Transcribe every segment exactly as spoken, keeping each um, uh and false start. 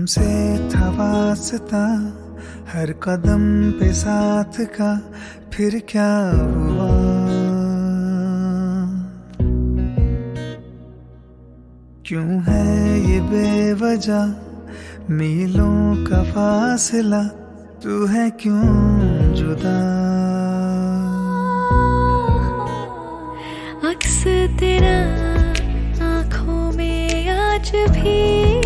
हमसे था वास्ता हर कदम पे साथ का, फिर क्या हुआ? क्यों है ये बेवजह मीलों का फासला, तू है क्यों जुदा? अक्स तेरा आँखों में आज भी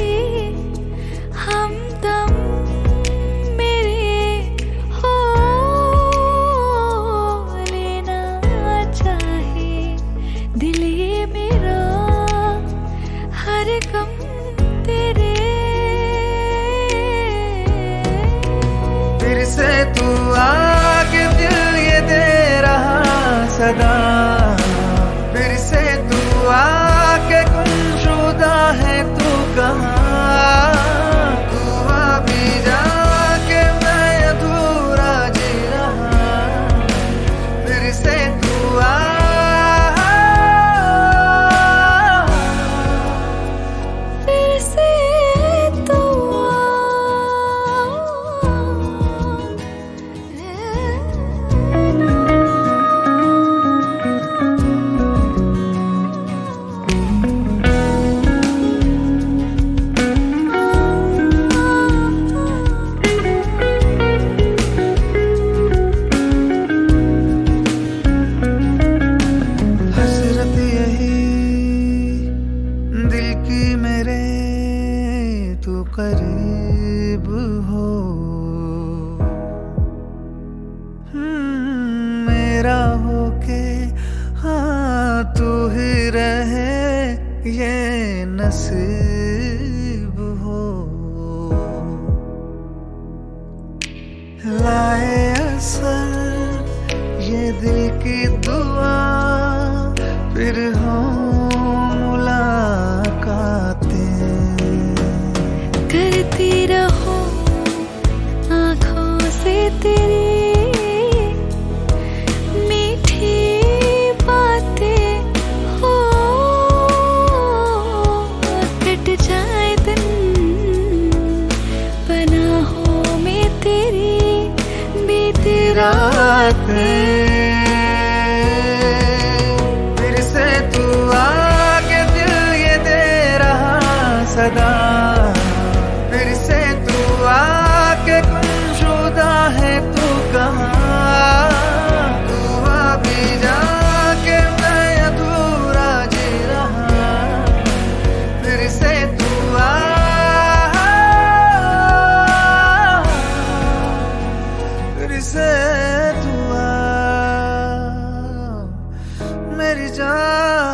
हमदम मेरे हो लेना चाहे दिल ये मेरा हर गम तेरे। फिर से तू आके दिल ये दे रहा सदा, फिर से तू आके गुमशुदा है तू कहाँ? तू अभी जाके मैं अधूरा जी रहा, फिर से तू आ, फिर से तू तू करीब हो, मेरा होके हाँ तू ही रहे ये नसीब हो। लाए असल ये दिल की दुआ, फिर हो करती रहो आँखों से तेरी मीठी बातें हो, कट जाए दिन पनाहों में तेरी बीती रातें। फिर से तू आके दिल ये दे रहा सदा, फिर से तू आके गुमशुदा है तू कहाँ? तू अभी जाके मैं अधूरा जी रहा, फिर से तू आ, फिर से तू आ मेरी जान।